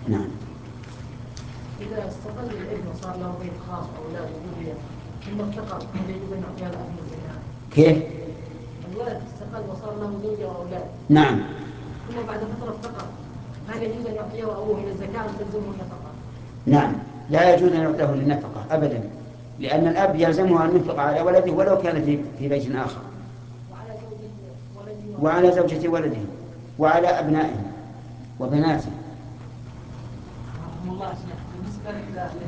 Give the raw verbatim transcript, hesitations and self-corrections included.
نعم. إذا استقل الابن وصار له بيت خاص أولاد وذرية ثم افتقر هل يجب أن يعطيها الأهل الزكاة؟ كيف؟ الولد استقل وصار له زوجة وأولاد. نعم. ثم بعد فترة افتقر هل يجوز أن يعطيه أبوه إلى الزكاة وتلزمه النفقة؟ نعم، لا يجوز أن يعطيه للنفقة أبدا، لأن الأب يلزمه أن ينفق على ولده ولو كان في في بيت آخر، وعلى زوجة ولده وعلى زوجة ولده وعلى أبنائه وبناته. الله بالنسبة